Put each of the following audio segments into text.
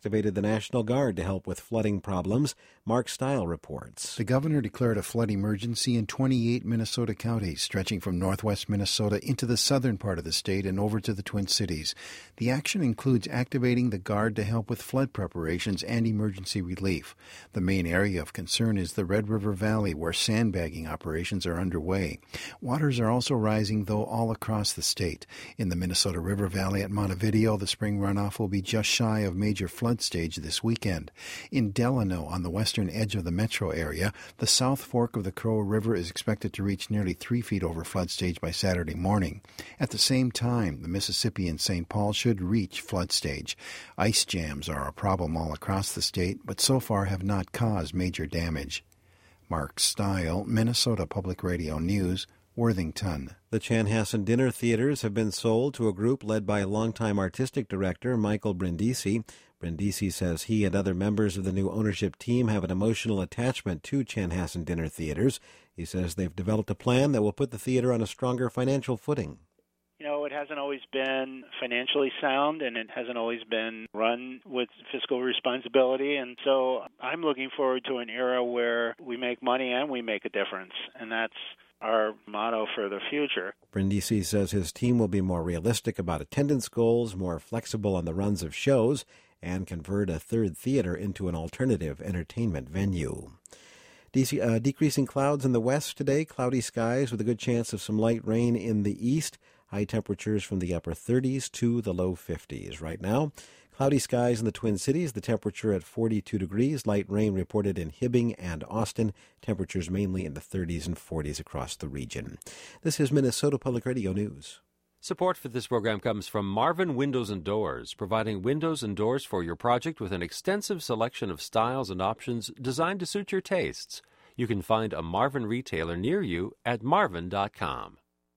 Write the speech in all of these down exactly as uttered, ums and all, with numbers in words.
activated the National Guard to help with flooding problems. Mark Stile reports. The governor declared a flood emergency in twenty-eight Minnesota counties, stretching from northwest Minnesota into the southern part of the state and over to the Twin Cities. The action includes activating the Guard to help with flood preparations and emergency relief. The main area of concern is the Red River Valley, where sandbagging operations are underway. Waters are also rising, though, all across the state. In the Minnesota River Valley at Montevideo, the spring runoff will be just shy of major flood stage this weekend. In Delano, on the western edge of the metro area, the South Fork of the Crow River is expected to reach nearly three feet over flood stage by Saturday morning. At the same time, the Mississippi and Saint Paul should reach flood stage. Ice jams are a problem all across the state, but so far have not caused major damage. Mark Stile, Minnesota Public Radio News, Worthington. The Chanhassen Dinner Theaters have been sold to a group led by longtime artistic director Michael Brindisi. Brindisi says he and other members of the new ownership team have an emotional attachment to Chanhassen Dinner Theaters. He says they've developed a plan that will put the theater on a stronger financial footing. You know, it hasn't always been financially sound, and it hasn't always been run with fiscal responsibility. And so I'm looking forward to an era where we make money and we make a difference. And that's our motto for the future. Brindisi says his team will be more realistic about attendance goals, more flexible on the runs of shows, and convert a third theater into an alternative entertainment venue. De- uh, decreasing clouds in the west today, cloudy skies with a good chance of some light rain in the east. High temperatures from the upper thirties to the low fifties. Right now, cloudy skies in the Twin Cities, the temperature at forty-two degrees. Light rain reported in Hibbing and Austin. Temperatures mainly in the thirties and forties across the region. This is Minnesota Public Radio News. Support for this program comes from Marvin Windows and Doors, providing windows and doors for your project with an extensive selection of styles and options designed to suit your tastes. You can find a Marvin retailer near you at marvin dot com.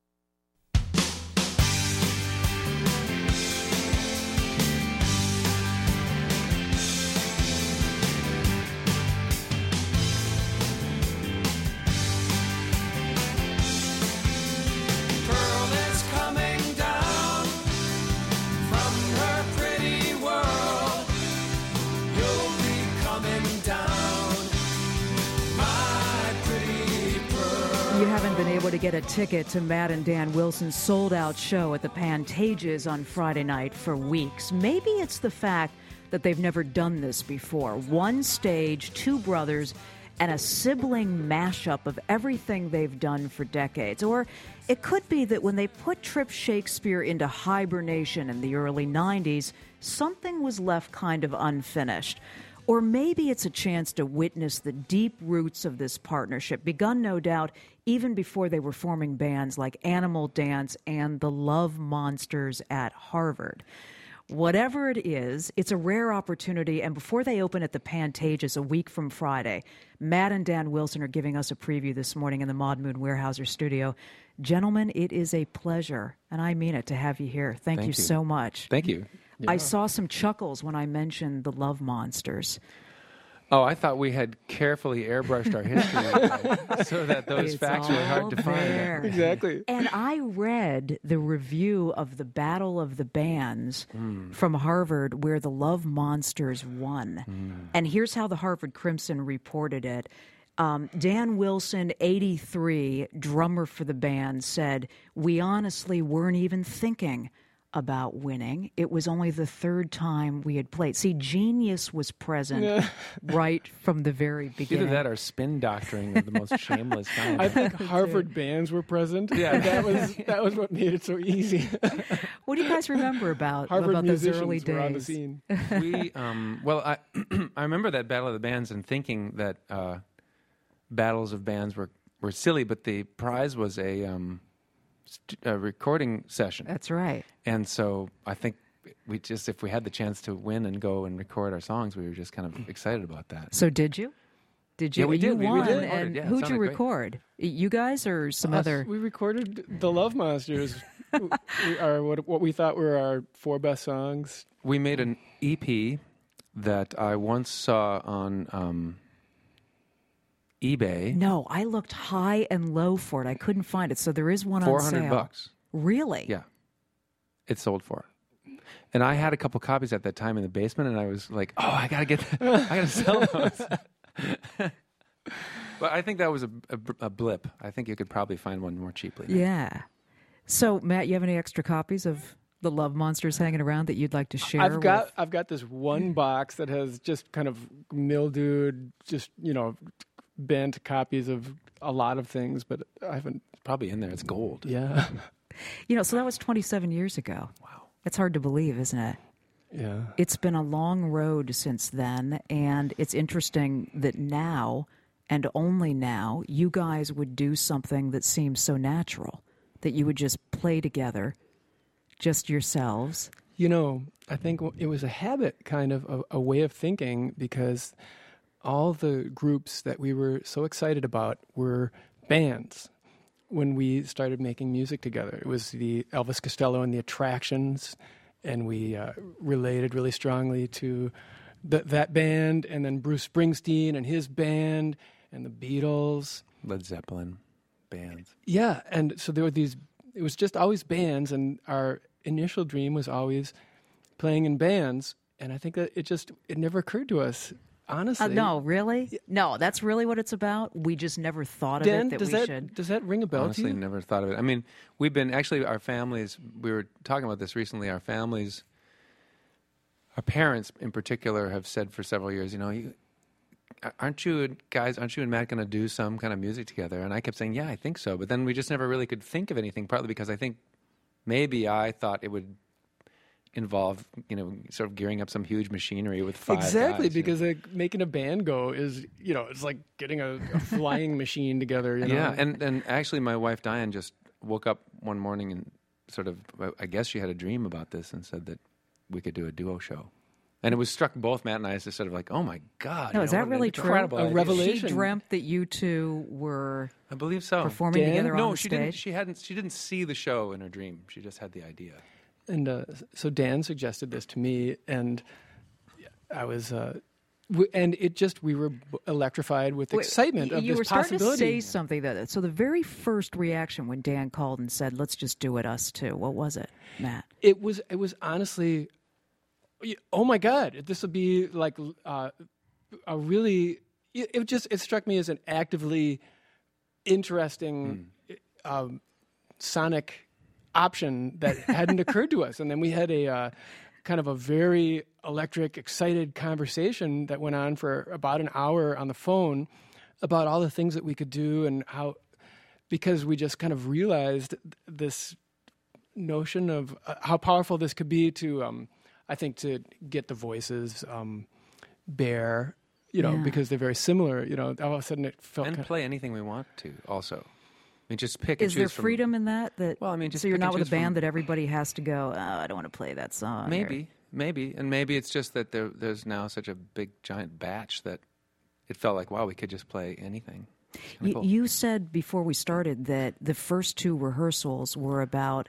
You haven't been able to get a ticket to Matt and Dan Wilson's sold-out show at the Pantages on Friday night for weeks. Maybe it's the fact that they've never done this before. One stage, two brothers, and a sibling mashup of everything they've done for decades. Or it could be that when they put Trip Shakespeare into hibernation in the early nineties, something was left kind of unfinished. Or maybe it's a chance to witness the deep roots of this partnership, begun, no doubt, even before they were forming bands like Animal Dance and the Love Monsters at Harvard. Whatever it is, it's a rare opportunity, and before they open at the Pantages a week from Friday, Matt and Dan Wilson are giving us a preview this morning in the Maud Moon Weyerhaeuser studio. Gentlemen, it is a pleasure, and I mean it, to have you here. Thank, Thank you, you so much. Thank you. Yeah. I saw some chuckles when I mentioned the Love Monsters. Oh, I thought we had carefully airbrushed our history so that those it's facts were hard to there. find. Exactly. And I read the review of the Battle of the Bands mm. from Harvard where the Love Monsters won. Mm. And here's how the Harvard Crimson reported it. Um, Dan Wilson, eighty-three, drummer for the band, said, "We honestly weren't even thinking about winning. It was only the third time we had played." See, genius was present yeah. right from the very beginning. Either that or spin doctoring of the most shameless kind. I think Harvard bands were present. Yeah, that was that was what made it so easy. What do you guys remember about, Harvard about those musicians early days? Were on the scene. We, um, well, I I remember that Battle of the Bands and thinking that uh, battles of bands were, were silly, but the prize was a... Um, a recording session. That's right. And so I think we just, if we had the chance to win and go and record our songs, we were just kind of excited about that. So did you? Did you? Yeah, we you did. won, we did. And yeah, who'd you record? Great. You guys or some Us. other? We recorded The Love Monsters, we, our, what, what we thought were our four best songs. We made an E P that I once saw on... Um, eBay. No, I looked high and low for it. I couldn't find it. So there is one on sale. four hundred bucks. Really? Yeah. It sold for. And I had a couple copies at that time in the basement, and I was like, "Oh, I gotta get, I gotta sell those." But I think that was a, a, a blip. I think you could probably find one more cheaply now. Yeah. So, Matt, you have any extra copies of the Love Monsters hanging around that you'd like to share? I've got with... I've got this one box that has just kind of mildewed, just you know, bent copies of a lot of things, but I haven't. It's probably in there. It's gold. Yeah. You know, so that was twenty-seven years ago. Wow. It's hard to believe, isn't it? Yeah. It's been a long road since then, and it's interesting that now, and only now, you guys would do something that seems so natural, that you would just play together, just yourselves. You know, I think it was a habit, kind of a, a way of thinking, because all the groups that we were so excited about were bands when we started making music together. It was the Elvis Costello and the Attractions, and we uh, related really strongly to th- that band, and then Bruce Springsteen and his band, and the Beatles. Led Zeppelin bands. Yeah, and so there were these, it was just always bands, and our initial dream was always playing in bands, and I think that it just, it never occurred to us, honestly. Uh, no, really? No, that's really what it's about? We just never thought of Dan, it that does we that, should. does that ring a bell Honestly, to you? never thought of it. I mean, we've been, actually, our families, we were talking about this recently, our families, our parents in particular have said for several years, you know, you, aren't you guys, aren't you and Matt going to do some kind of music together? And I kept saying, yeah, I think so. But then we just never really could think of anything, partly because I think maybe I thought it would involve, you know, sort of gearing up some huge machinery with five Exactly, guys, because you know? like, making a band go is, you know, it's like getting a, a flying machine together, you know? Yeah, and, and actually my wife Diane just woke up one morning and sort of, I guess she had a dream about this and said that we could do a duo show. And it was struck both Matt and I as just sort of like, oh my God. No, you is know, that what really an true? incredible A idea. revelation. She dreamt that you two were I believe so. performing Dan? together No, on the she stage. didn't. She hadn't. She didn't see the show in her dream. She just had the idea. And uh, so Dan suggested this to me, and I was, uh, w- and it just, we were electrified with Wait, excitement y- of you this were starting possibility. to say something that. So the very first reaction when Dan called and said, "Let's just do it, us two." What was it, Matt? It was, it was honestly, oh my God, this would be like uh, a really, it, it just, it struck me as an actively interesting Mm. um, sonic option that hadn't occurred to us. And then we had a uh, kind of a very electric, excited conversation that went on for about an hour on the phone about all the things that we could do and how, because we just kind of realized this notion of uh, how powerful this could be to, um, I think, to get the voices um, bare, you know, Yeah. because they're very similar, you know, all of a sudden it felt And kind play anything we want to. Also, I mean, just pick and Is choose there from- freedom in that? That Well, I mean, just so you're pick not and with a choose from- band that everybody has to go. Oh, I don't want to play that song. or- Maybe, maybe, and maybe it's just that there, there's now such a big giant batch that it felt like, wow, we could just play anything. It's kinda You, cool. you said before we started that the first two rehearsals were about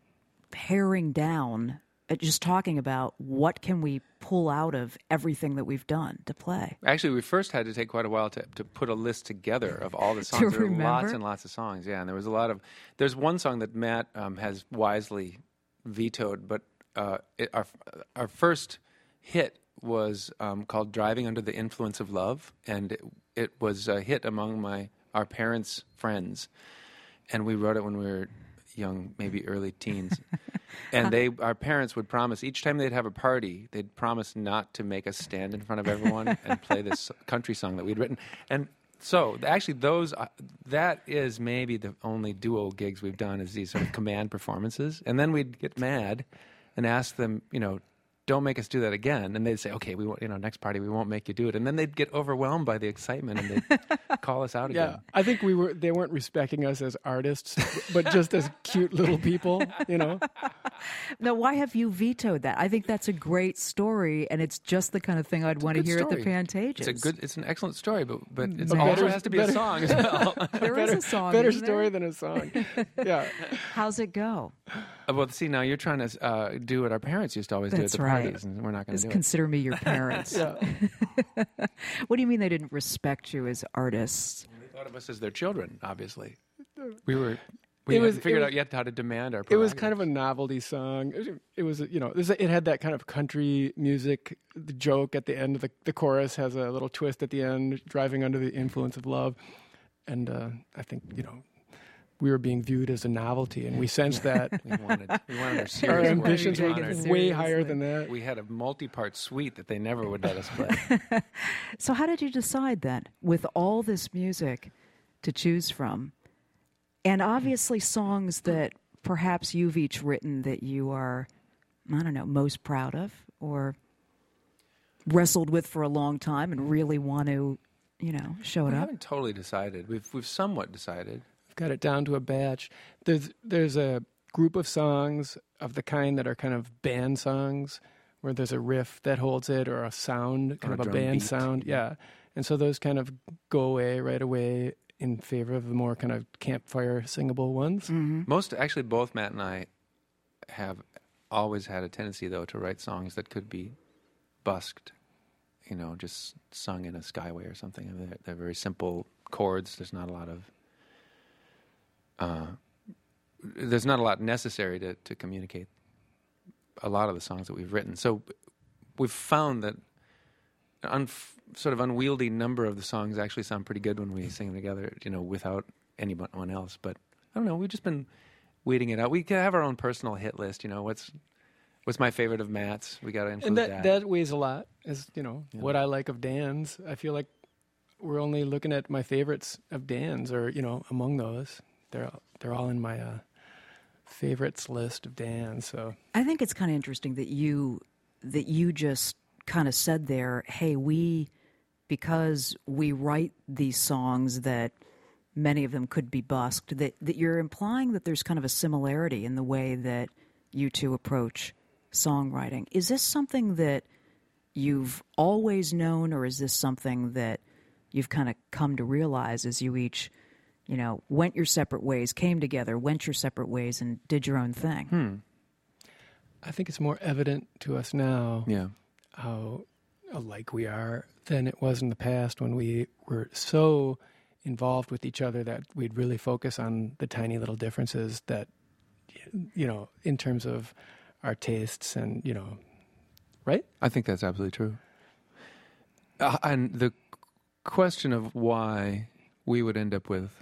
paring down, uh, just talking about what can we pull out of everything that we've done to play. Actually, we first had to take quite a while to, to put a list together of all the songs. There were remember? lots and lots of songs, yeah. And there was a lot of. There's one song that Matt um, has wisely vetoed, but uh, it, our our first hit was um, called "Driving Under the Influence of Love," and it, it was a hit among my our parents' friends, and we wrote it when we were young, maybe early teens. And they, our parents would promise each time they'd have a party, they'd promise not to make us stand in front of everyone and play this country song that we'd written. And so, actually, those uh, that is maybe the only duo gigs we've done is these sort of command performances. And then we'd get mad and ask them, you know, don't make us do that again. And they'd say, okay, we won't, you know, next party we won't make you do it. And then they'd get overwhelmed by the excitement and they'd call us out Yeah, again. I think we were. They weren't respecting us as artists, but just as cute little people. You know, Now, why have you vetoed that? I think that's a great story, and it's just the kind of thing I'd want to Good hear at the story. Pantages. It's a good, it's an excellent story, but but it But also better- has to be better- a song as well. There is better, a song. better isn't there? story than a song. Yeah, How's it go? Uh, Well, see, now you're trying to uh, do what our parents used to always That's do at the right. parties, and we're not going to Just do consider me your parents. yeah. What do you mean they didn't respect you as artists? it. They thought of us as their children, obviously. We were, We it was, haven't figured it was, out yet how to demand our It was kind prerogatives. of a novelty song. It, it was, you know, this, it had that kind of country music. The joke at the end of the, the chorus has a little twist at the end, driving under the influence of love. And uh, I think, you know, we were being viewed as a novelty, and we sensed that. We wanted, we wanted our Our serious work ambitions to were be honored. way higher than that. We had a multi-part suite that they never would let us play. So how did you decide then, with all this music to choose from, and obviously songs that perhaps you've each written that you are, I don't know, most proud of or wrestled with for a long time and really want to, you know, show it We up? haven't totally decided. We've we've somewhat decided. I've got it down to a batch. There's there's a group of songs of the kind that are kind of band songs, where there's a riff that holds it or a sound, kind Or a of a drum band beat. sound. Yeah. And so those kind of go away right away in favor of the more kind of campfire singable ones. Mm-hmm. Most, actually, both Matt and I have always had a tendency, though, to write songs that could be busked, you know, just sung in a skyway or something. I mean, they're, they're very simple chords. There's not a lot of, uh, there's not a lot necessary to, to communicate a lot of the songs that we've written. So we've found that an unf- sort of unwieldy number of the songs actually sound pretty good when we sing them together, you know, without anyone else. But I don't know, we've just been waiting it out. We can have our own personal hit list, you know, what's what's my favorite of Matt's? We got to include And that, that. that weighs a lot, as, you know, Yeah. what I like of Dan's. I feel like we're only looking at my favorites of Dan's, or, you know, among those. They're, they're all in my uh, favorites list of Dan's, so... I think it's kind of interesting that you that you just kind of said there, hey, we, because we write these songs that many of them could be busked, that, that you're implying that there's kind of a similarity in the way that you two approach songwriting. Is this something that you've always known, or is this something that you've kind of come to realize as you each, you know, went your separate ways, came together, went your separate ways, and did your own thing? Hmm. I think it's more evident to us now Yeah. how alike we are than it was in the past, when we were so involved with each other that we'd really focus on the tiny little differences that, you know, in terms of our tastes and, you know, right? I think that's absolutely true. Uh, and the question of why we would end up with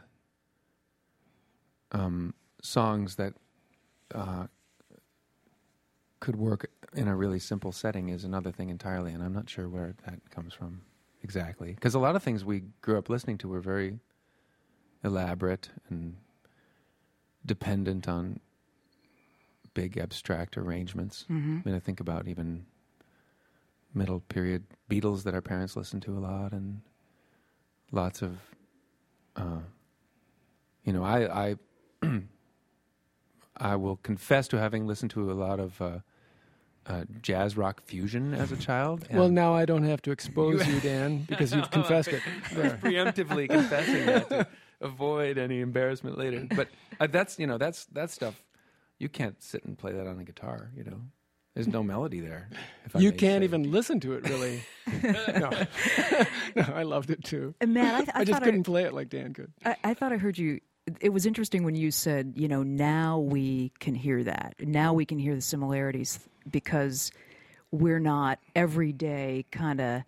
um, songs that uh, could work in a really simple setting is another thing entirely, and I'm not sure where that comes from exactly. Because a lot of things we grew up listening to were very elaborate and dependent on big abstract arrangements. Mm-hmm. I mean, I think about even middle period Beatles that our parents listened to a lot, and lots of, uh, you know, I I I will confess to having listened to a lot of uh, uh, jazz rock fusion as a child. Well, and now I don't have to expose you, Dan, because you've confessed it. I was preemptively confessing that to avoid any embarrassment later. But uh, that's, you know, that's that stuff. You can't sit and play that on a guitar, you know. There's no melody there. If I You may can't say. even listen to it, really. no. no, I loved it too. And Matt, I, th- I, I, just thought couldn't play it like Dan could. I, I thought I heard you. It was interesting when you said, you know, now we can hear that. Now we can hear the similarities because we're not every day kind of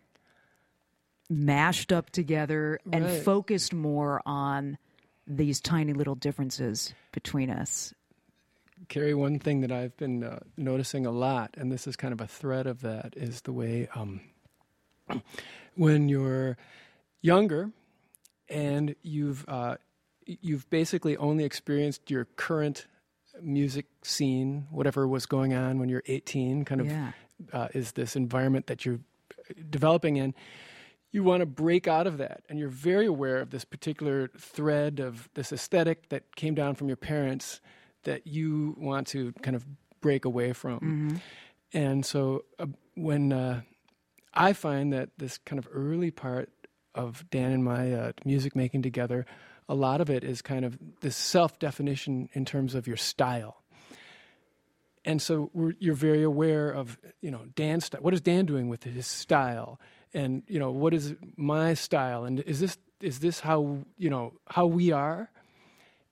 mashed up together and Right. focused more on these tiny little differences between us. Carrie, one thing that I've been uh, noticing a lot, and this is kind of a thread of that, is the way um, when you're younger and you've uh, you've basically only experienced your current music scene, whatever was going on when you're eighteen, kind of Yeah. uh, is this environment that you're developing in. You want to break out of that, and you're very aware of this particular thread of this aesthetic that came down from your parents that you want to kind of break away from. Mm-hmm. And so uh, when uh, I find that this kind of early part of Dan and my uh, music making together, a lot of it is kind of this self-definition in terms of your style. And so we're, you're very aware of, you know, Dan's style. What is Dan doing with his style? And, you know, what is my style? And is this is this how, you know, how we are?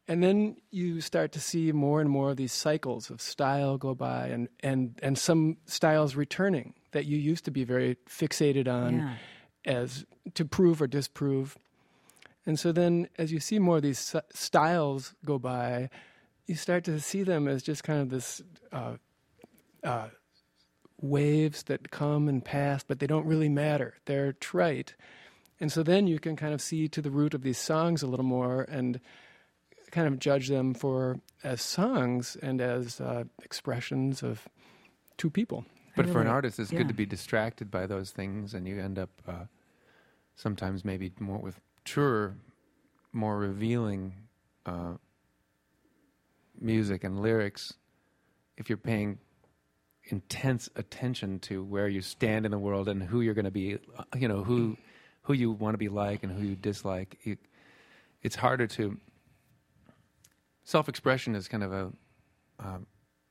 and then you start to see more and more of these cycles of style go by, and, and, and some styles returning that you used to be very fixated on Yeah. as to prove or disprove. And so then as you see more of these s- styles go by, you start to see them as just kind of this uh, uh, waves that come and pass, but they don't really matter. They're trite. And so then you can kind of see to the root of these songs a little more and kind of judge them for as songs and as uh, expressions of two people. But for an really- artist, it's yeah. good to be distracted by those things, and you end up uh, sometimes maybe more with truer, more revealing uh, music and lyrics. If you're paying intense attention to where you stand in the world and who you're going to be, uh, you know, who who you want to be like and who you dislike, it, it's harder to. Self-expression is kind of a um,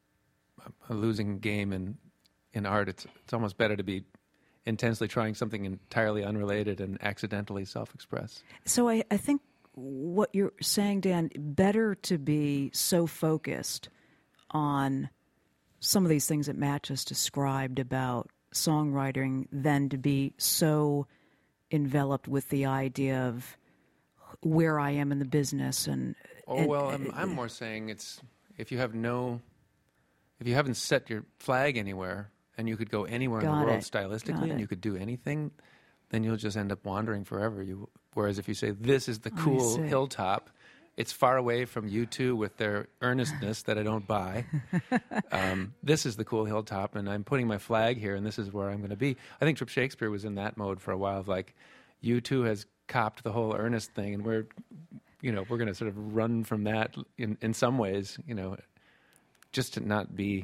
a losing game in in art. It's it's almost better to be intensely trying something entirely unrelated and accidentally self-express. So I, I think what you're saying, Dan, better to be so focused on some of these things that Matt just described about songwriting than to be so enveloped with the idea of where I am in the business. And Oh, and- well, I'm, I'm more saying it's if you have no, if you haven't set your flag anywhere and you could go anywhere in Got the world it. stylistically Got and it. you could do anything, then you'll just end up wandering forever. You, whereas if you say, this is the cool see. hilltop, it's far away from U two with their earnestness that I don't buy. Um, this is the cool hilltop, and I'm putting my flag here, and this is where I'm going to be. I think Trip Shakespeare was in that mode for a while of like, U two has copped the whole earnest thing, and we're, you know, we're going to sort of run from that in, in some ways, you know, just to not be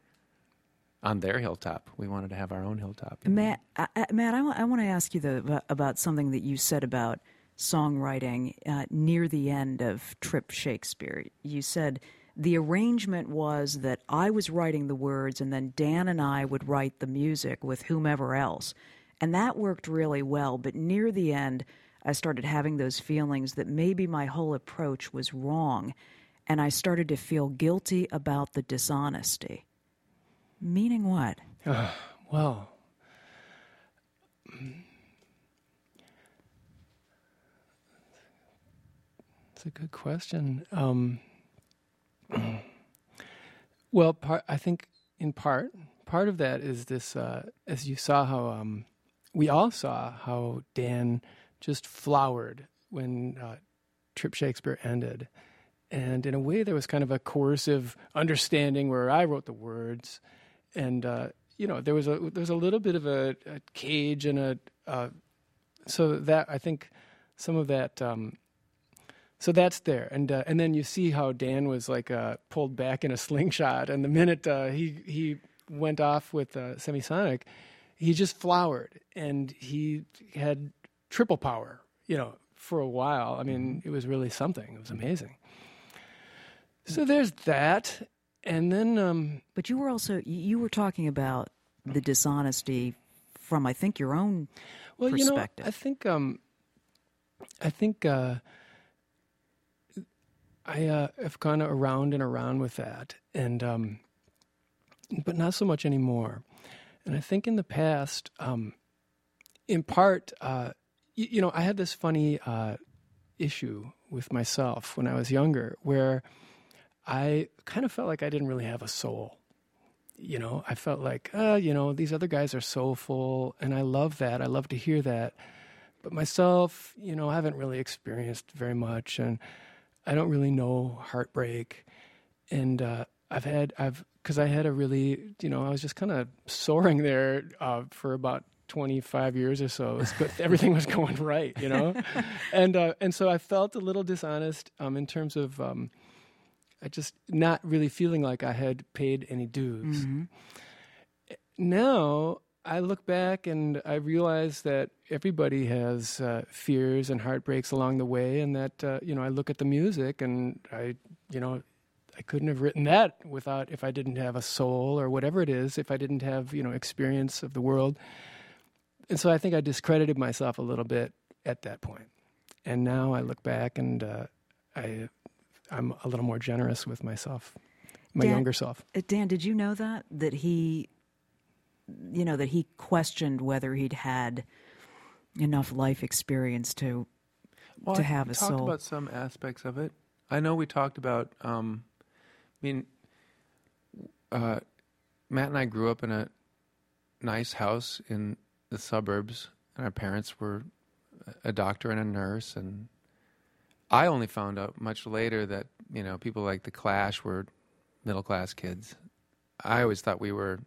on their hilltop. We wanted to have our own hilltop. you know. Matt, I, I- Matt, I, wa- I want to ask you the, about something that you said about songwriting uh, near the end of Trip Shakespeare. You said the arrangement was that I was writing the words and then Dan and I would write the music with whomever else. And that worked really well. But near the end, I started having those feelings that maybe my whole approach was wrong. And I started to feel guilty about the dishonesty. Meaning what? Well, it's a good question. Um, well, part, I think in part, part of that is this, uh, as you saw how, um, we all saw how Dan just flowered when uh, Trip Shakespeare ended. And in a way, there was kind of a coercive understanding where I wrote the words. And, uh, you know, there was a there was a little bit of a, a cage and a... Uh, so that, I think some of that... Um, so that's there. And uh, and then you see how Dan was like uh, pulled back in a slingshot. And the minute uh, he, he went off with uh, Semisonic, he just flowered. And he had triple power, you know, for a while. I mean, it was really something. It was amazing. So there's that. And then... Um, But you were also, you were talking about the dishonesty from, I think, your own well, perspective. you know, I think, um, I think uh, I uh, have gone around and around with that, and um, but not so much anymore. And I think in the past, um, in part, uh, you, you know, I had this funny uh, issue with myself when I was younger, where I kind of felt like I didn't really have a soul. You know, I felt like, uh, you know, these other guys are soulful, and I love that. I love to hear that. But myself, you know, I haven't really experienced very much, and I don't really know heartbreak. And uh, I've had, I've, because I had a really, you know, I was just kind of soaring there uh, for about twenty-five years or so, but everything was going right, you know? and uh, and so I felt a little dishonest um, in terms of... Um, I just not really feeling like I had paid any dues. Mm-hmm. Now I look back and I realize that everybody has uh, fears and heartbreaks along the way, and that uh, you know I look at the music and I you know I couldn't have written that without if I didn't have a soul or whatever it is, if I didn't have you know experience of the world. And so I think I discredited myself a little bit at that point. And now I look back and uh, I. I'm a little more generous with myself, my Dan, younger self. Dan, did you know that? That he, you know, that he questioned whether he'd had enough life experience to well, to I have a talked soul. about some aspects of it. I know we talked about, um, I mean, uh, Matt and I grew up in a nice house in the suburbs, and our parents were a doctor and a nurse, and I only found out much later that, you know, people like the Clash were middle-class kids. I always thought we were,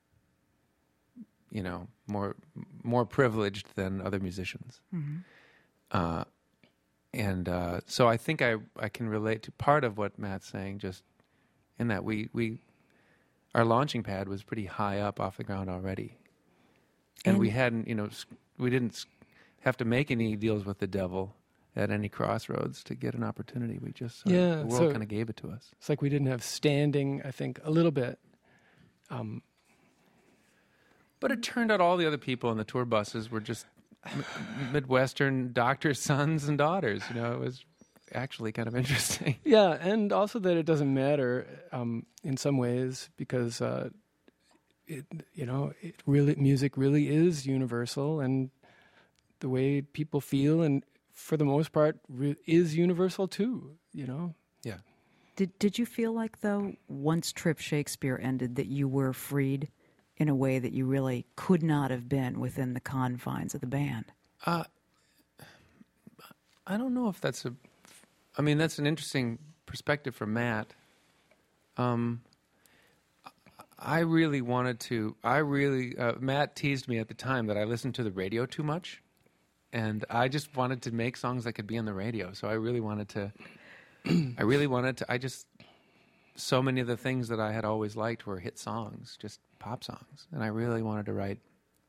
you know, more more privileged than other musicians. Mm-hmm. Uh, and uh, so I think I, I can relate to part of what Matt's saying, just in that we, we our launching pad was pretty high up off the ground already. And, and we hadn't, you know, we didn't have to make any deals with the devil at any crossroads to get an opportunity. We just, sort yeah, of, the world so kind of gave it to us. It's like we didn't have standing, I think, a little bit. Um, but it turned out all the other people in the tour buses were just m- Midwestern doctors' sons and daughters. You know, it was actually kind of interesting. Yeah, and also that it doesn't matter um, in some ways because, uh, it, you know, it really music really is universal, and the way people feel, and for the most part, re- is universal too. You know. Yeah. Did Did you feel like, though, once Trip Shakespeare ended, that you were freed in a way that you really could not have been within the confines of the band? Uh, I don't know if that's a... I mean, that's an interesting perspective for Matt. Um, I really wanted to... I really... Uh, Matt teased me at the time that I listened to the radio too much, and I just wanted to make songs that could be on the radio, so I really wanted to... I really wanted to... I just... So many of the things that I had always liked were hit songs, just pop songs. And I really wanted to write,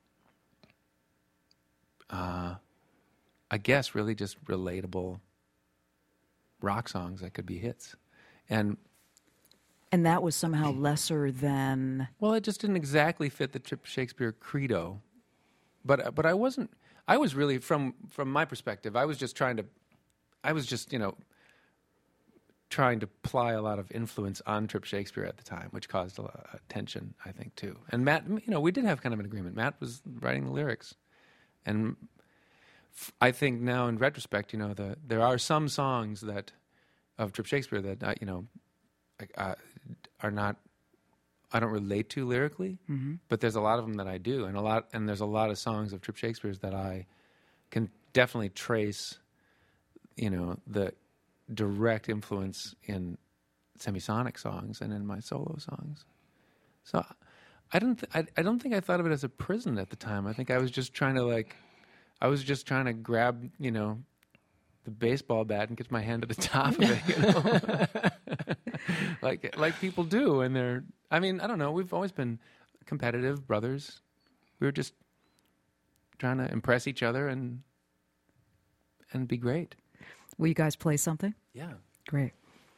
uh, I guess, really just relatable rock songs that could be hits. And and that was somehow lesser than... Well, it just didn't exactly fit the Trip Shakespeare credo. But but I wasn't... I was really, from from my perspective, I was just trying to... I was just, you know... trying to ply a lot of influence on Trip Shakespeare at the time, which caused a lot of tension, I think, too. And Matt, you know, we did have kind of an agreement. Matt was writing the lyrics. And f- I think now in retrospect, you know, the, there are some songs that, of Trip Shakespeare that, uh, you know, uh, are not, I don't relate to lyrically, mm-hmm. but there's a lot of them that I do. And a lot, and there's a lot of songs of Trip Shakespeare's that I can definitely trace, you know, the direct influence in Semisonic songs and in my solo songs. So I don't th- I, I don't think I thought of it as a prison at the time. I think I was just trying to like I was just trying to grab, you know, the baseball bat and get my hand to the top of it, you know? like like people do, and they're I mean, I don't know, we've always been competitive brothers. We were just trying to impress each other and and be great. Will you guys play something? Yeah. Great.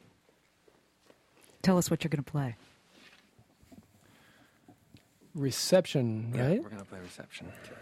Tell us what you're going to play. Reception, Yeah, right? we're going to play Reception. Okay.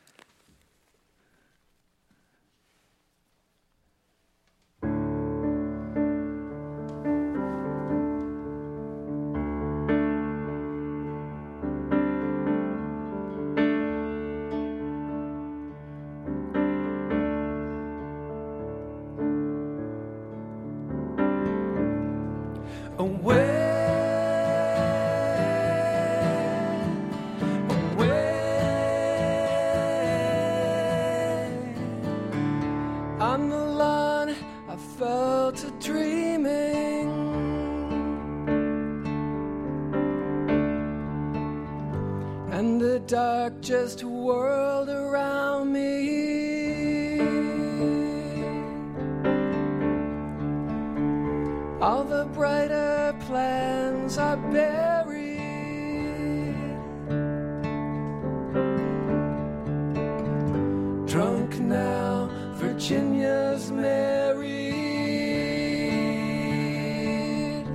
Just whirled around me. All the brighter plans are buried. Drunk now, Virginia's married.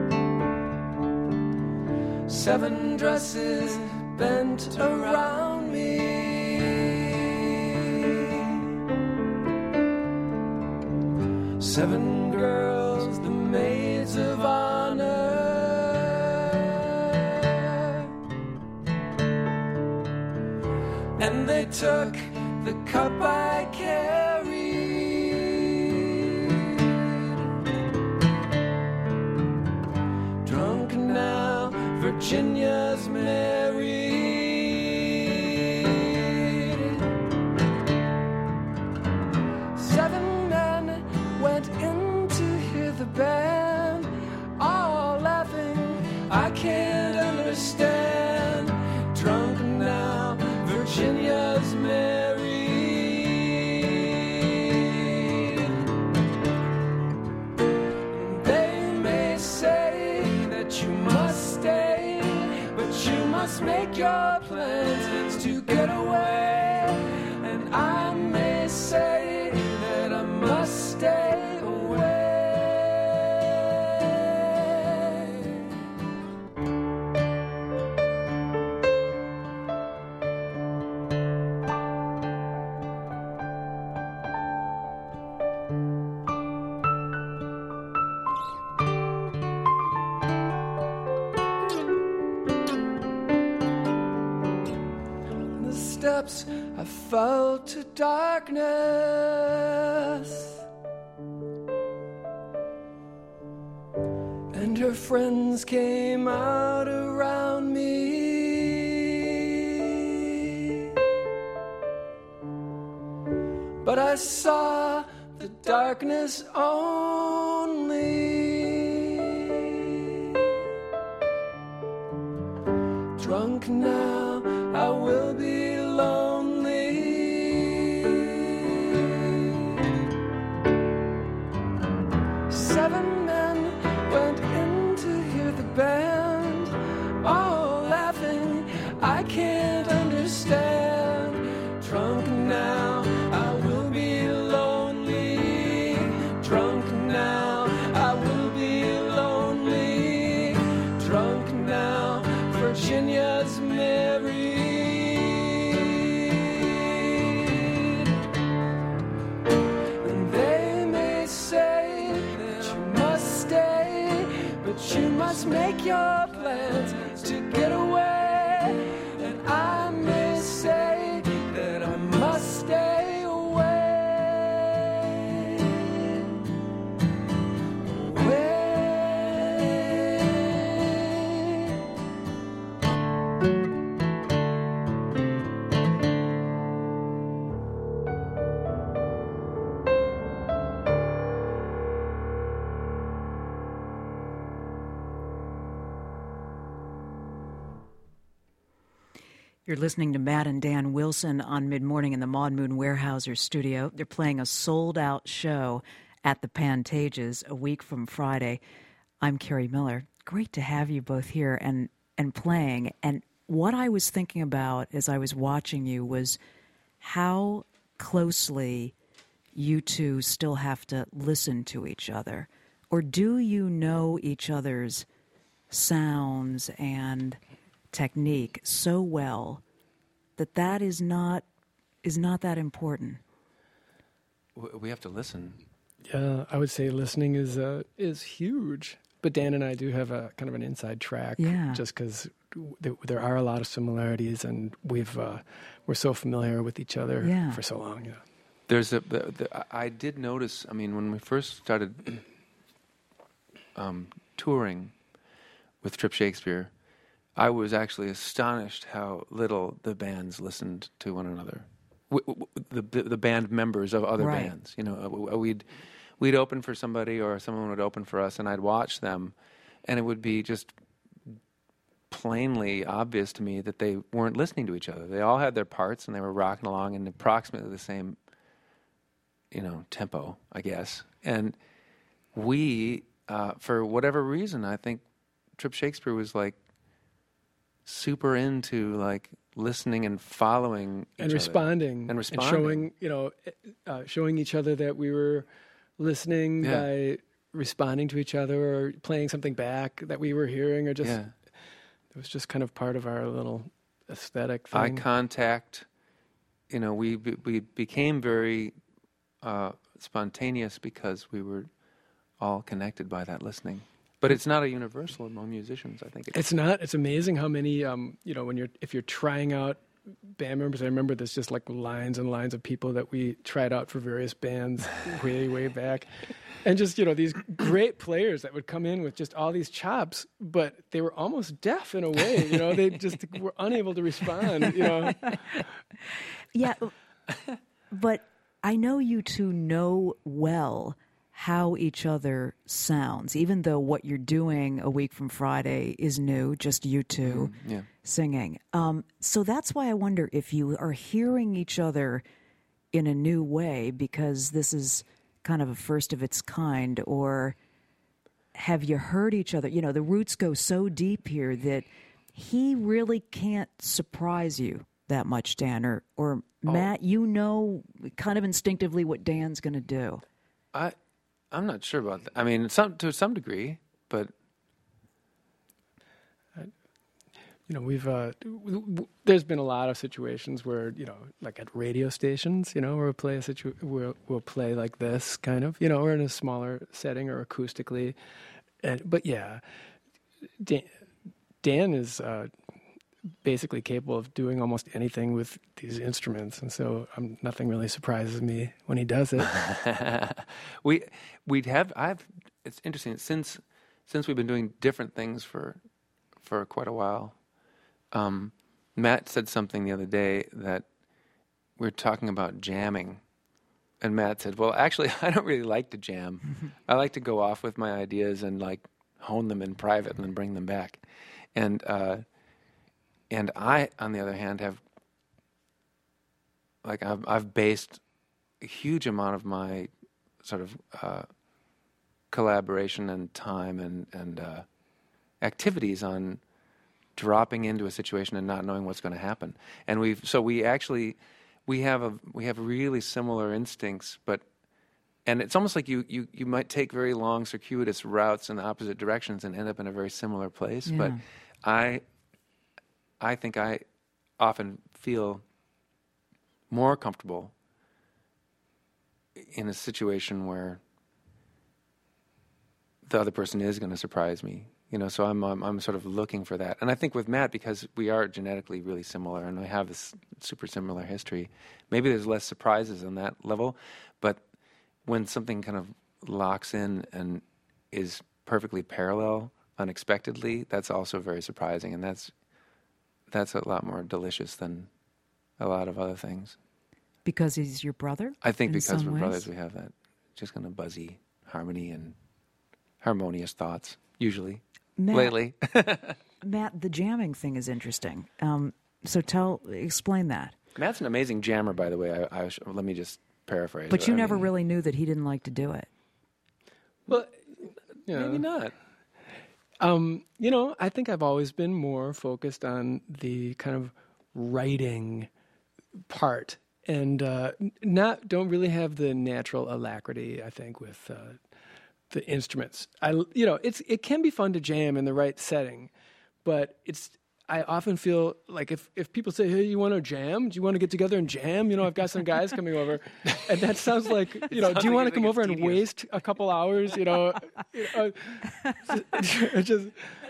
Seven dresses bent around me. Seven girls, the maid took the cup I carried. Drunk now, Virginia's married. Seven men went in to hear the band, all laughing. I can't understand. Drunk now, Virginia's married. They may say that you must stay, but you must make your plans to get away. And I may say that I must stay away. The steps I fell to darkness, and her friends came out around me. But I saw the darkness only. Drunk now, I will be lonely. Seven men went in to hear the band, all laughing. I can't understand. Drunk now, I will be lonely. Drunk now, I will be lonely. Drunk now, Virginia's married. And they may say that you must stay, but you must make your plans to get away. And I may say that I must stay away. Away. You're listening to Matt and Dan Wilson on Mid-Morning in the Maud Moon Weyerhaeuser studio. They're playing a sold-out show at the Pantages a week from Friday. I'm Carrie Miller. Great to have you both here and, and playing. And what I was thinking about as I was watching you was how closely you two still have to listen to each other. Or do you know each other's sounds and technique so well that that is not is not that important? We have to listen. Yeah, I would say listening is uh, is huge. But Dan and I do have a kind of an inside track, Yeah. just because th- there are a lot of similarities, and we've uh, we're so familiar with each other Yeah. for so long. Yeah. There's a. The, the, I did notice. I mean, when we first started um, touring with Trip Shakespeare, I was actually astonished how little the bands listened to one another. W- w- the, the the band members of other Right. bands. You know, uh, we'd we'd open for somebody, or someone would open for us, and I'd watch them, and it would be just plainly obvious to me that they weren't listening to each other. They all had their parts, and they were rocking along in approximately the same, you know, tempo, I guess. And we, uh, for whatever reason, I think Trip Shakespeare was like super into like listening and following each and other. responding and responding showing you know uh, showing each other that we were listening Yeah. by responding to each other or playing something back that we were hearing, or just Yeah. it was just kind of part of our little aesthetic Eye thing. contact. You know, we be- we became very uh, spontaneous because we were all connected by that listening. But it's not a universal among musicians. I think it's, It's not. It's amazing how many, um, you know, when you're if you're trying out band members. I remember there's just like lines and lines of people that we tried out for various bands way, way back. And just, you know, these great players that would come in with just all these chops, but they were almost deaf in a way, you know, they just were unable to respond, you know. Yeah, but I know you two know well how each other sounds, even though what you're doing a week from Friday is new, just you two Mm, yeah. singing. Um, so that's why I wonder if you are hearing each other in a new way, because this is kind of a first of its kind, or have you heard each other? You know, the roots go so deep here that he really can't surprise you that much, Dan, or, or Oh. Matt, you know kind of instinctively what Dan's going to do. I, I'm not sure about that. I mean, some to some degree, but You know, we've uh, w- w- there's been a lot of situations where, you know, like at radio stations, you know, where we'll play a situ- we'll, we'll play like this kind of, you know, or in a smaller setting or acoustically. And but yeah, Dan, Dan is uh, basically capable of doing almost anything with these instruments, and so um, nothing really surprises me when he does it. we we'd have I've it's interesting since since we've been doing different things for for quite a while. Um, Matt said something the other day that we were talking about jamming, and Matt said, "Well, actually, I don't really like to jam. I like to go off with my ideas and like hone them in private and then bring them back." And uh, and I, on the other hand, have like I've I've based a huge amount of my sort of uh, collaboration and time and and uh, activities on dropping into a situation and not knowing what's going to happen. And we've so we actually we have a we have really similar instincts, but and it's almost like you you you might take very long circuitous routes in the opposite directions and end up in a very similar place. Yeah. But I I think I often feel more comfortable in a situation where the other person is going to surprise me. You know, so I'm, I'm I'm sort of looking for that. And I think with Matt, because we are genetically really similar and we have this super similar history, maybe there's less surprises on that level. But when something kind of locks in and is perfectly parallel unexpectedly, that's also very surprising. And that's that's a lot more delicious than a lot of other things. Because he's your brother? I think in because some we're ways? brothers, we have that just kind of buzzy harmony and harmonious thoughts, usually. Matt, Lately. Matt, the jamming thing is interesting. Um, so tell, explain that. Matt's an amazing jammer, by the way. I, I sh- let me just paraphrase. But it. you I never mean, really knew that he didn't like to do it. Well, you know, Maybe not. Um, you know, I think I've always been more focused on the kind of writing part, and uh, not don't really have the natural alacrity, I think, with uh, the instruments. I, you know, it's it can be fun to jam in the right setting, but it's. I often feel like if, if people say, "Hey, you want to jam? Do you want to get together and jam?" You know, I've got some guys coming over, and that sounds like, you know, do you like want to it's come like over it's and tedious. waste a couple hours? You know, you know, it just.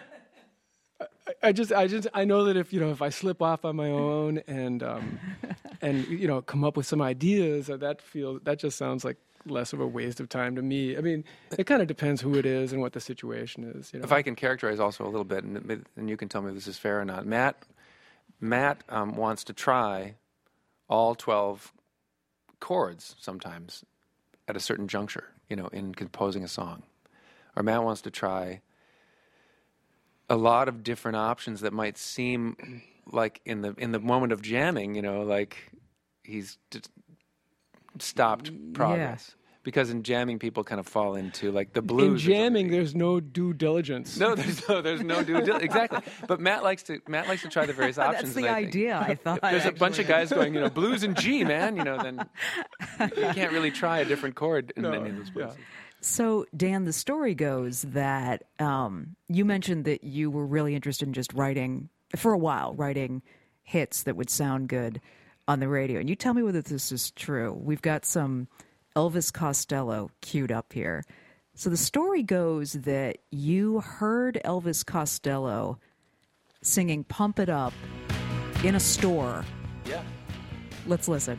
I just, I just, I know that if you know, if I slip off on my own and um, and you know, come up with some ideas, that feel that just sounds like less of a waste of time to me. I mean, it kind of depends who it is and what the situation is. You know? If I can characterize also a little bit, and, and you can tell me if this is fair or not. Matt, Matt um, wants to try all twelve chords sometimes at a certain juncture, you know, in composing a song, or Matt wants to try a lot of different options that might seem like in the in the moment of jamming, you know, like he's just stopped progress. Because in jamming, people kind of fall into like the blues. in or something. jamming, there's no due diligence. No, there's no, there's no due diligence. Exactly. But Matt likes to, Matt likes to try the various options. That's the and I think idea, I thought. There's a bunch of actually. guys going, you know, blues and G, man. You know, then you can't really try a different chord in No, any of those places. So, Dan, the story goes that um, you mentioned that you were really interested in just writing, for a while, writing hits that would sound good on the radio. And you tell me whether this is true. We've got some Elvis Costello queued up here. So the story goes that you heard Elvis Costello singing Pump It Up in a store Yeah. Let's listen.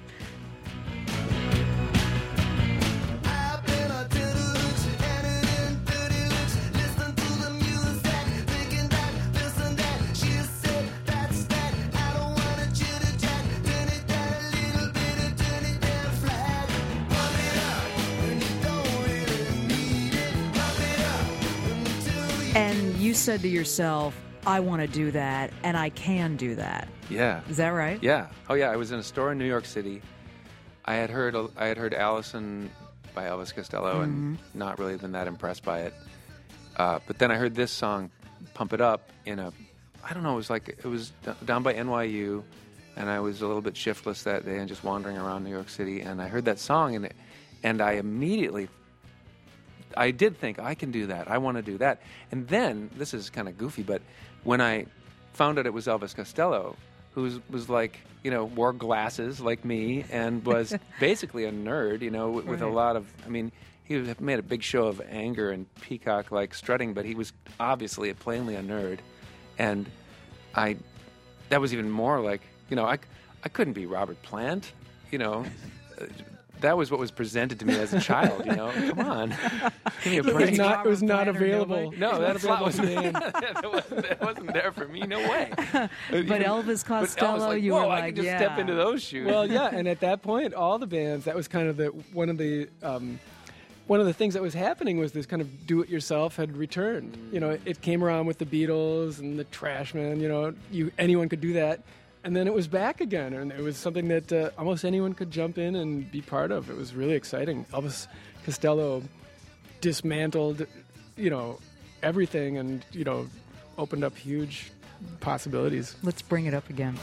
And you said to yourself, I want to do that, and I can do that. Yeah. Is that right? Yeah. Oh, yeah. I was in a store in New York City. I had heard I had heard Allison by Elvis Costello, Mm-hmm. and not really been that impressed by it. Uh, but then I heard this song, "Pump It Up," in a, I don't know, it was like it was d- down by N Y U, and I was a little bit shiftless that day and just wandering around New York City, and I heard that song, and it, and I immediately. I did think, I can do that. I want to do that. And then, this is kind of goofy, but when I found out it was Elvis Costello, who was, was like, you know, wore glasses like me and was basically a nerd, you know, with, with a Right. lot of, I mean, he was, made a big show of anger and peacock-like strutting, but he was obviously plainly a nerd. And I, that was even more like, you know, I, I couldn't be Robert Plant, you know. That was what was presented to me as a child, you know. Come on, give me a It was break. not, it was not Robert Plant or available. nobody. No, It was that not slot available wasn't, to Dan. that, wasn't, that wasn't there for me. No way. But Elvis Costello, like, you whoa, were I like, can just yeah. step into those shoes. Well, yeah, and at that point, all the bands, that was kind of the one of the um, one of the things that was happening was this kind of do-it-yourself had returned. You know, it came around with the Beatles and the Trashmen. You know, you anyone could do that, and then it was back again, and it was something that uh, almost anyone could jump in and be part of. It was really exciting. Elvis Costello dismantled, you know, everything, and you know, opened up huge possibilities. Let's bring it up again.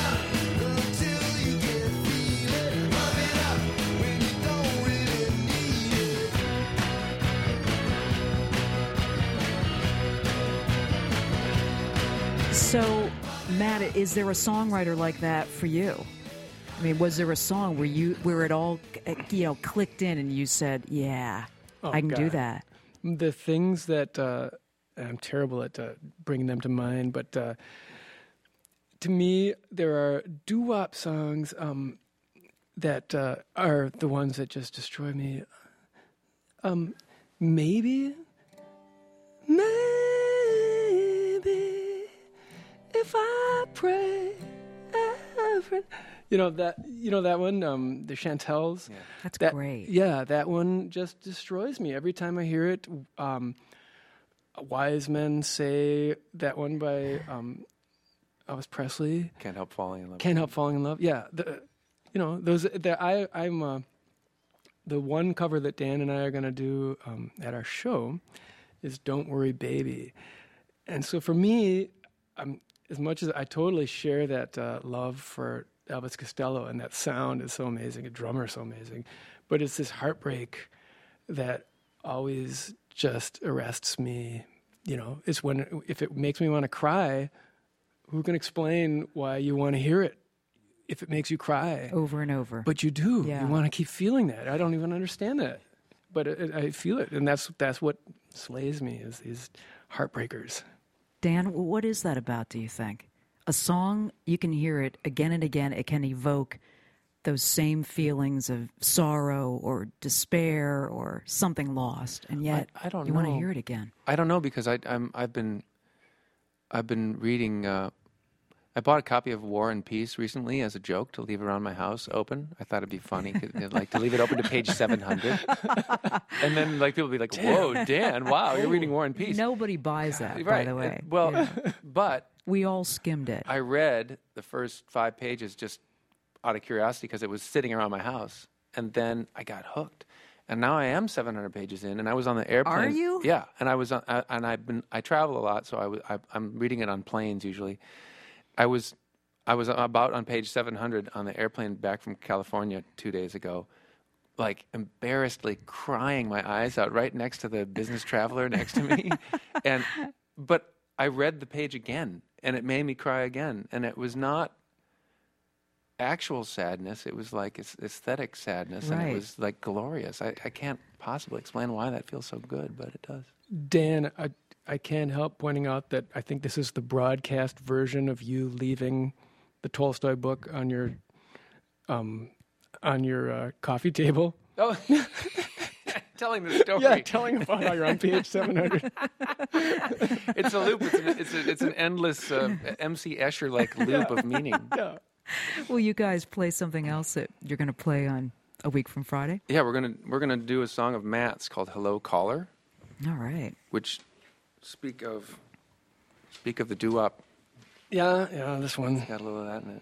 So, Matt, is there a songwriter like that for you? I mean, was there a song where you where it all uh, you know clicked in and you said, "Yeah, Oh, I can do God. that"? The things that uh, I'm terrible at uh, bringing them to mind, but uh, to me, there are doo-wop songs um, that uh, are the ones that just destroy me. Um, maybe, maybe if I pray every. You know that. You know that one. Um, the Chantels. Yeah. That's That- great. Yeah, that one just destroys me every time I hear it. Um, Wise Men Say, that one by um, Elvis Presley. Can't help falling in love. Can't Help Falling in Love. Yeah, the, you know those. The, I I'm uh, the one cover that Dan and I are going to do um, at our show is "Don't Worry, Baby," and so for me, um, as much as I totally share that uh, love for Elvis Costello, and that sound is so amazing, a drummer is so amazing, but it's this heartbreak that always just arrests me. You know, it's when if it makes me want to cry, who can explain why you want to hear it if it makes you cry? Over and over. But you do. Yeah. You want to keep feeling that. I don't even understand that, but it, it, I feel it, and that's that's what slays me is these heartbreakers. Dan, what is that about, do you think? A song, you can hear it again and again. It can evoke those same feelings of sorrow or despair or something lost, and yet I, I don't you know. want to hear it again. I don't know because I, I'm I've been I've been reading. Uh, I bought a copy of War and Peace recently as a joke to leave around my house open. I thought it'd be funny, like to leave it open to page seven hundred, and then like people would be like, "Whoa, Dan! Wow, you're reading War and Peace." Nobody buys that, by right? the way. Well, Yeah. but We all skimmed it. I read the first five pages just out of curiosity because it was sitting around my house, and then I got hooked. And now I am seven hundred pages in, and I was on the airplane. Are you? Yeah, and I was on, I, and I've been I travel a lot, so I was I, I'm reading it on planes usually. I was I was about on page seven hundred on the airplane back from California two days ago, like embarrassedly crying my eyes out right next to the business traveler next to me, and but I read the page again, and it made me cry again, and it was not actual sadness. It was like it's aesthetic sadness, and Right. it was like glorious. I, I can't possibly explain why that feels so good, but it does. Dan, I, I can't help pointing out that I think this is the broadcast version of you leaving the Tolstoy book on your um, on your uh, coffee table. Oh, telling the story. Yeah, telling about how you're on page seven hundred. It's a loop. It's, a, it's, a, it's an endless uh, M C Escher-like loop of meaning. Yeah. Will you guys play something else that you're going to play on a week from Friday? Yeah, we're gonna we're gonna do a song of Matt's called "Hello Caller," All right. which speak of speak of the doo-wop. Yeah, yeah, this one. Got a little of that in it.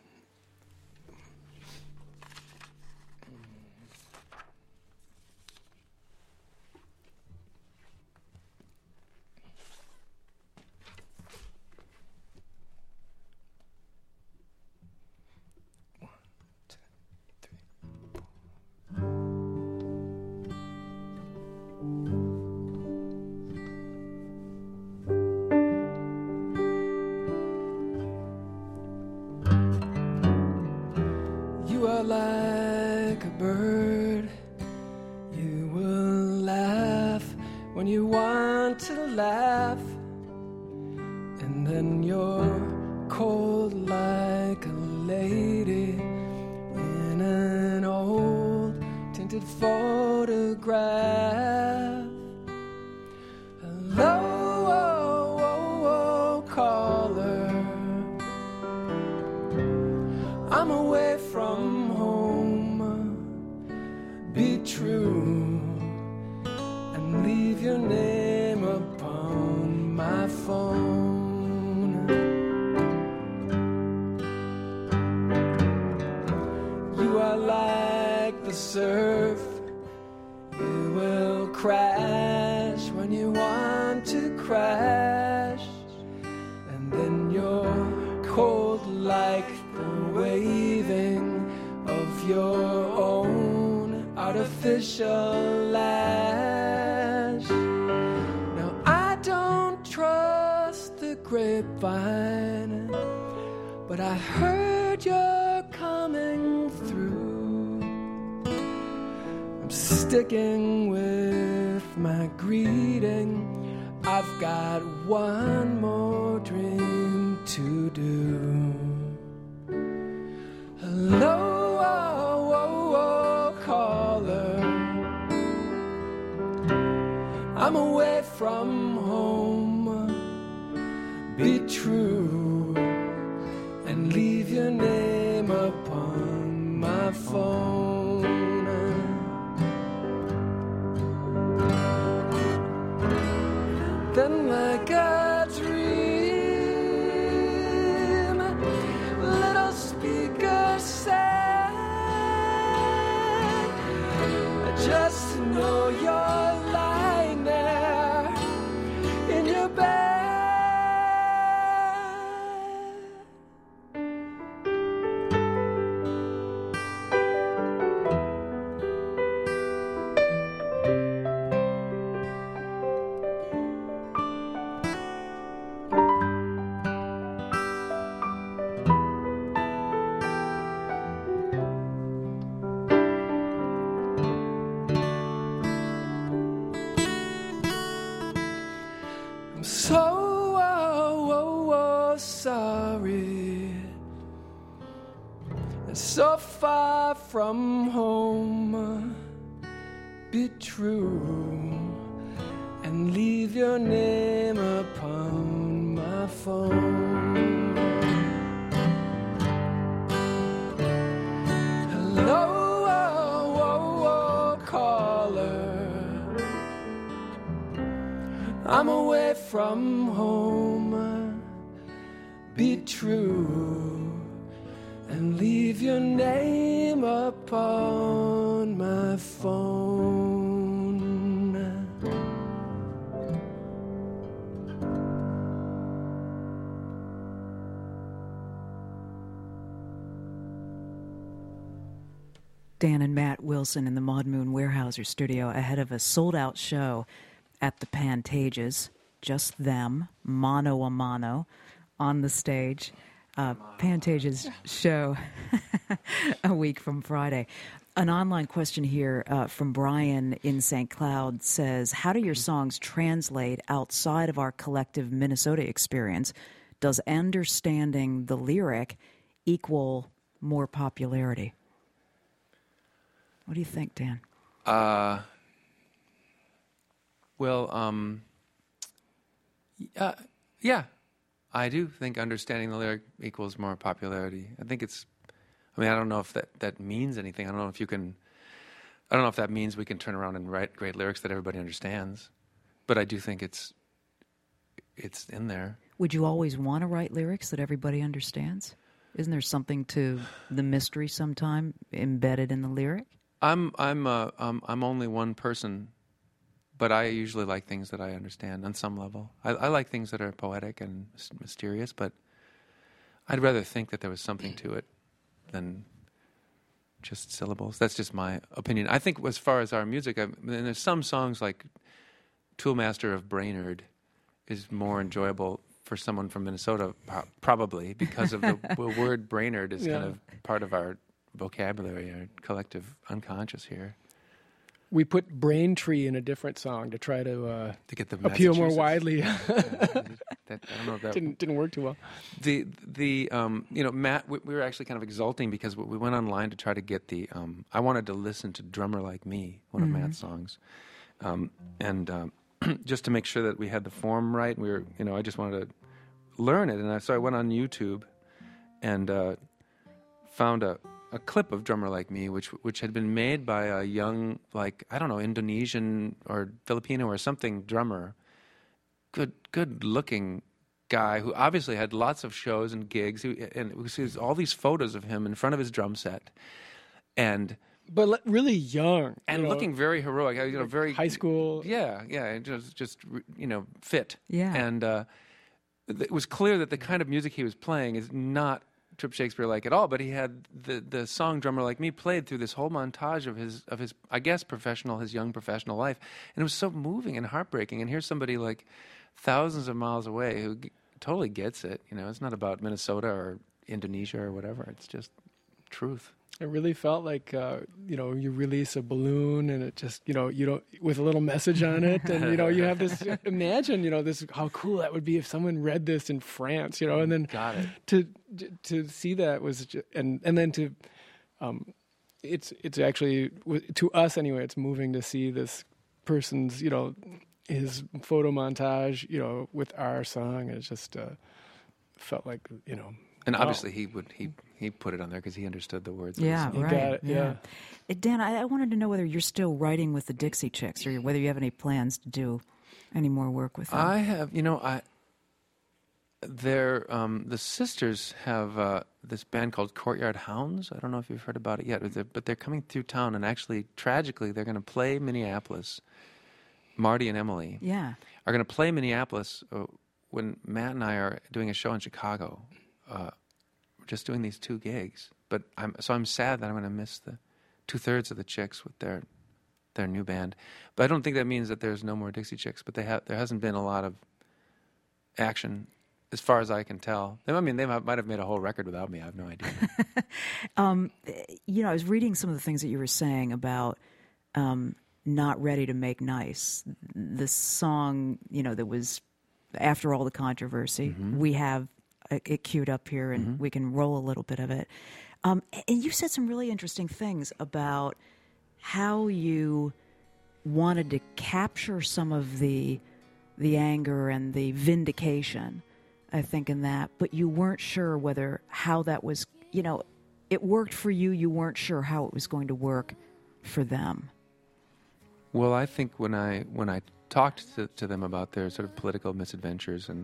You are like a bird. You will laugh when you want to laugh. And then you're cold like a lady in an old tinted photograph. Hello, oh, oh, oh, caller. I'm away from home. Be true and leave your name upon my phone. You are like the surf. You will crash when you want to crash. And then you're cold like the waving of your own artificial lash. Now I don't trust the grapevine, but I heard you're coming through. I'm sticking with my greeting. I've got one more dream to do. Hello, oh, oh, oh, caller. I'm away from home. Be true and leave your name upon my phone. Then like a dream, little speaker said, just to know you're lying there in your bed. I'm so oh, oh, oh, sorry. And so far from home. Be true and leave your name upon my phone. Hello, oh, oh, oh, caller. I'm away from home. Be true and leave your name upon my phone. Dan and Matt Wilson in the Maud Moon Weyerhaeuser studio ahead of a sold-out show at the Pantages. Just them, mano a mano, on the stage. Uh, Pantages show a week from Friday. An online question here uh, from Brian in Saint Cloud says, how do your songs translate outside of our collective Minnesota experience? Does understanding the lyric equal more popularity? What do you think, Dan? Uh, well, um, uh, yeah, I do think understanding the lyric equals more popularity. I think it's, I mean, I don't know if that, that means anything. I don't know if you can, I don't know if that means we can turn around and write great lyrics that everybody understands. But I do think it's, it's in there. Would you always want to write lyrics that everybody understands? Isn't there something to the mystery sometime embedded in the lyric? I'm I'm uh, um, I'm only one person, but I usually like things that I understand on some level. I, I like things that are poetic and mysterious, but I'd rather think that there was something to it than just syllables. That's just my opinion. I think as far as our music, I mean, there's some songs like Toolmaster of Brainerd is more enjoyable for someone from Minnesota, probably because of the, the word Brainerd is yeah. kind of part of our vocabulary, our collective unconscious here. We put Braintree in a different song to try to uh, to get the appeal more widely. yeah, that, I don't know if that didn't didn't work too well. The the um, you know Matt, we, we were actually kind of exulting because we went online to try to get the. Um, I wanted to listen to "Drummer Like Me," one mm-hmm. of Matt's songs, um, and um, just to make sure that we had the form right. We were, you know, I just wanted to learn it, and I, so I went on YouTube and uh, found a. a clip of Drummer Like Me, which which had been made by a young, like, I don't know, Indonesian or Filipino or something drummer, good good looking guy who obviously had lots of shows and gigs, who, and it was, it was all these photos of him in front of his drum set, and but really young and you know, looking very heroic, you know, very high school, yeah, yeah, just just you know fit, yeah, and uh, it was clear that the kind of music he was playing is not Trip Shakespeare like at all, but he had the the song "Drummer Like Me" played through this whole montage of his of his I guess professional his young professional life, and it was so moving and heartbreaking. And here's somebody like thousands of miles away who g- totally gets it. You know, it's not about Minnesota or Indonesia or whatever. It's just truth. It really felt like uh, you know you release a balloon and it just you know you don't with a little message on it, and you know you have this imagine you know this how cool that would be if someone read this in France, you know, and then got it to to see that was just, and and then to um, it's it's actually to us anyway it's moving to see this person's you know his photo montage you know with our song, and it just uh, felt like you know. And obviously, wow. he would he he put it on there because he understood the words. Yeah, of the song. right. It, yeah. yeah. Dan, I, I wanted to know whether you're still writing with the Dixie Chicks, or whether you have any plans to do any more work with them. I have, you know, I. They're um, the sisters have uh, this band called Courtyard Hounds. I don't know if you've heard about it yet, but they're, but they're coming through town, and actually, tragically, they're going to play Minneapolis. Marty and Emily, yeah, are going to play Minneapolis uh, when Matt and I are doing a show in Chicago. Uh, we're just doing these two gigs, but I'm so I'm sad that I'm going to miss the two thirds of the Chicks with their their new band. But I don't think that means that there's no more Dixie Chicks. But they have there hasn't been a lot of action, as far as I can tell. They, I mean, they might have made a whole record without me. I have no idea. um, you know, I was reading some of the things that you were saying about um, not ready to make nice. The song, you know, that was after all the controversy, mm-hmm. we have. It queued up here, and mm-hmm. we can roll a little bit of it. Um, and you said some really interesting things about how you wanted to capture some of the the anger and the vindication, I think, in that, but you weren't sure whether how that was, you know, it worked for you, you weren't sure how it was going to work for them. Well, I think when I when I talked to, to them about their sort of political misadventures and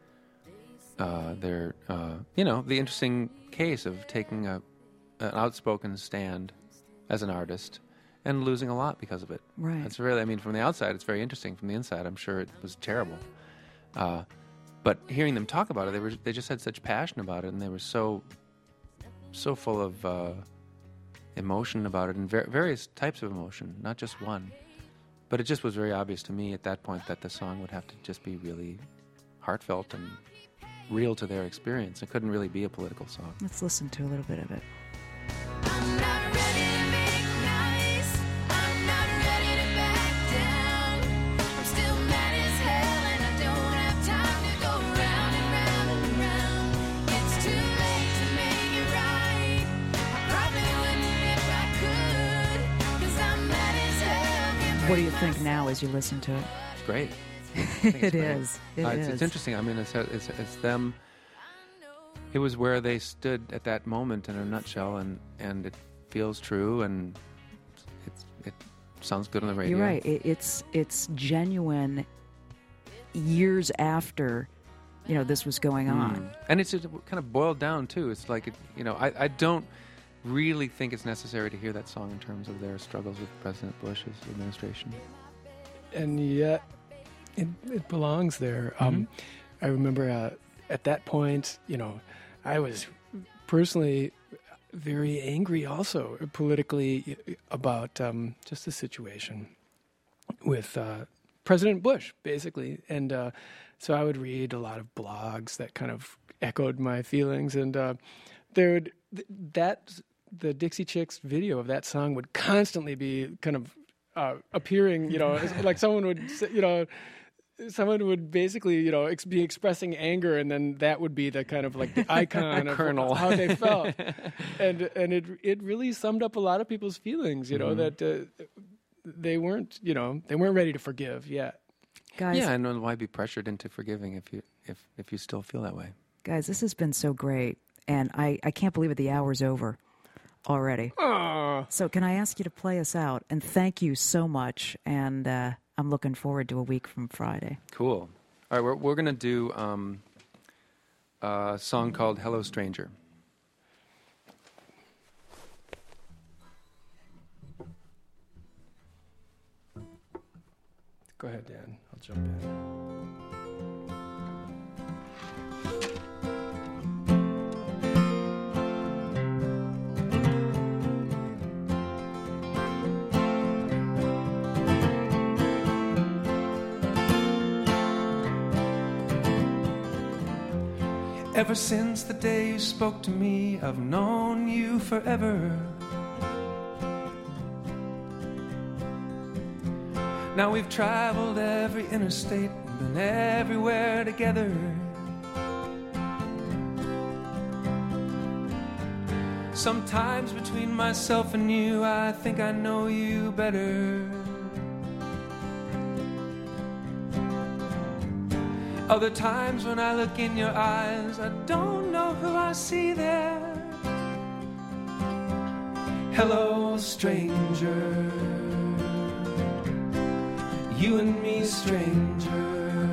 Uh, their, uh, you know, the interesting case of taking a an outspoken stand as an artist and losing a lot because of it. Right. That's really, I mean, from the outside, it's very interesting. From the inside, I'm sure it was terrible. Uh, but hearing them talk about it, they were they just had such passion about it, and they were so so full of uh, emotion about it, and ver- various types of emotion, not just one. But it just was very obvious to me at that point that the song would have to just be really heartfelt and real to their experience. It couldn't really be a political song. Let's listen to a little bit of it. I'm not ready to make nice. I'm not ready to back down. I'm still mad as hell, and I don't have time to go round and round and round. It's too late to make it What do you think now as you listen to it? It's great. I think it's It great. is. It Uh, it's, is. it's interesting. I mean, it's, it's it's them. It was where they stood at that moment in a nutshell, and, and it feels true, and it's it sounds good on the radio. You're right. It, it's it's genuine. Years after, you know, this was going on. Mm. And it's just kind of boiled down too. It's like it, you know, I, I don't really think it's necessary to hear that song in terms of their struggles with President Bush's administration. And yet, it, it belongs there. Um, I remember uh, at that point, you know, I was personally very angry also politically about um, just the situation with uh, President Bush, basically. And uh, so I would read a lot of blogs that kind of echoed my feelings. And uh, there would, th- that, the Dixie Chicks video of that song would constantly be kind of uh, appearing, you know, like someone would, say, you know, someone would basically, you know, ex- be expressing anger, and then that would be the kind of like the icon of Colonel. how they felt. and and it it really summed up a lot of people's feelings, you know, Mm-hmm. that uh, they weren't, you know, they weren't ready to forgive yet. Guys, Yeah, and why be pressured into forgiving if you if if you still feel that way? guys, this has been so great. And I, I can't believe it. The hour's over already. Aw. So can I ask you to play us out? And thank you so much. And uh, I'm looking forward to a week from Friday. Cool. All right, we're we're gonna do um, a song called "Hello Stranger." Go ahead, Dan. I'll jump in. Ever since the day you spoke to me, I've known you forever. Now we've traveled every interstate and been everywhere together. Sometimes between myself and you, I think I know you better. Other times when I look in your eyes, I don't know who I see there. Hello, stranger. You and me, stranger.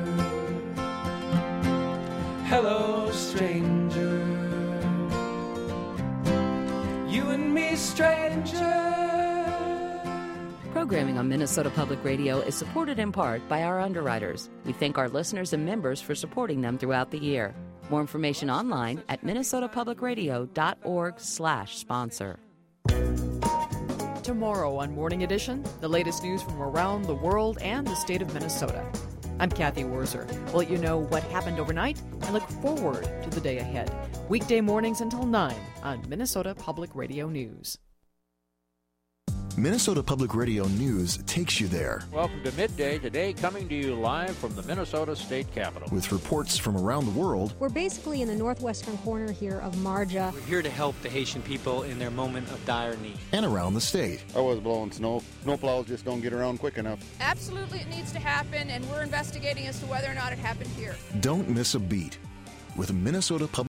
Hello, stranger. You and me, stranger. Programming on Minnesota Public Radio is supported in part by our underwriters. We thank our listeners and members for supporting them throughout the year. More information online at minnesotapublicradio.org slash sponsor. Tomorrow on Morning Edition, the latest news from around the world and the state of Minnesota. I'm Kathy Wurzer. We'll let you know what happened overnight and look forward to the day ahead. Weekday mornings until nine on Minnesota Public Radio News. Minnesota Public Radio News takes you there Welcome to Midday today, coming to you live from the Minnesota State Capitol. with reports from around the world. We're basically in the northwestern corner here of Marja. We're here to help the Haitian people in their moment of dire need. And around the state. I was blowing snow. Snow plows just don't get around quick enough. Absolutely, it needs to happen, and we're investigating as to whether or not it happened here. Don't miss a beat with Minnesota Public